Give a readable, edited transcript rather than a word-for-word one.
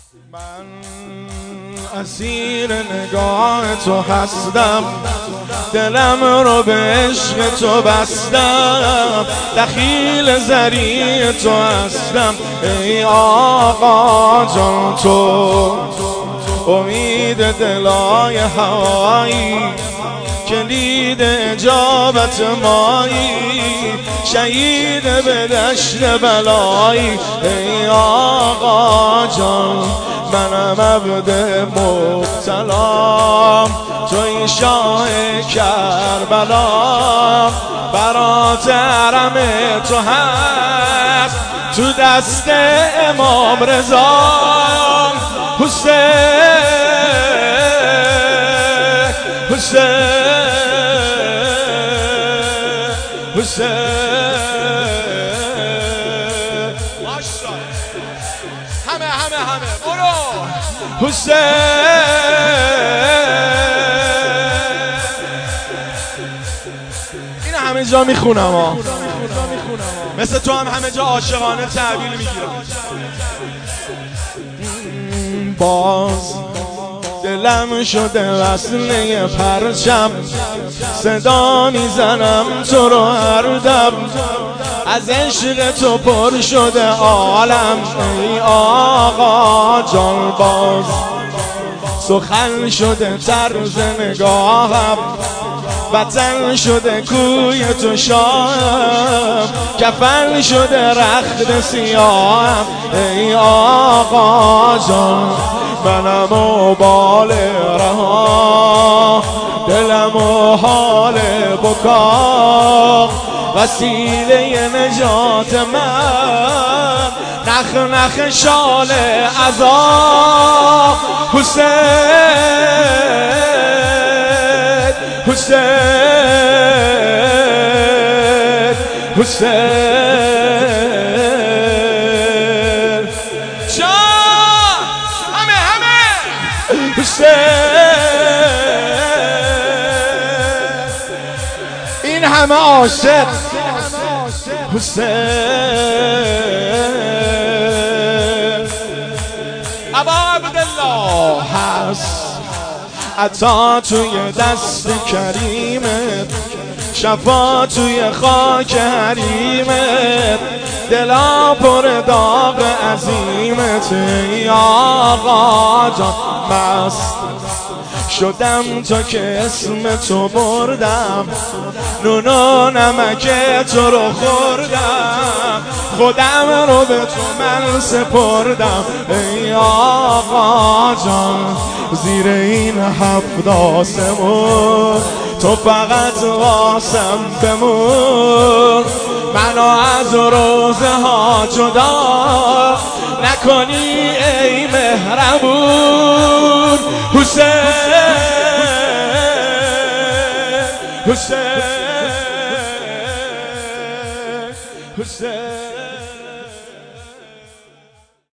من اسیر نگاه تو هستم، دلم رو به عشق تو بستم، دخیل زری تو هستم ای آقا جان. تو امید دلای هوایی، کلید اجابت مایی، شهید به دشت بلایی ای آقا جان. منم عبد مبتلام، توی شاه کربلا، برات حرم تو هست تو دست امام رضا. حسین همه برو حسین. این همه جا میخونم ها، مثل تو هم همه جا عاشقانه تحویل میگیرم. باز دلم شده وصله پرچم، صدا میزنم تو رو هر دم، از عشق تو پر شده عالم ای آقا جان. باز سخن شده طرز نگاهم، وطن شده کوی تو شاهم، کفن شده رخت سیاهم ای آقا جان. منم و بال رها، دلم و حال بکا، وسیله نجات من نخ نخ شال عذاب. حسین جان، همه حسین. این همه عاشق حسین. ابا عبدالله هست عطا توی دست کریمت، شفا توی خاک حریمت، دلا پر داغ عظیمت ای آقا جان. مست شدم تا که اسم تو بردم، نون و نمک تو رو خوردم، خودم رو به تو من سپردم ای آقا جان. زیر این 7 آسمون تو فقط واسم بمون، منو از روزه ها جدا نکنی ای مهربون. حسین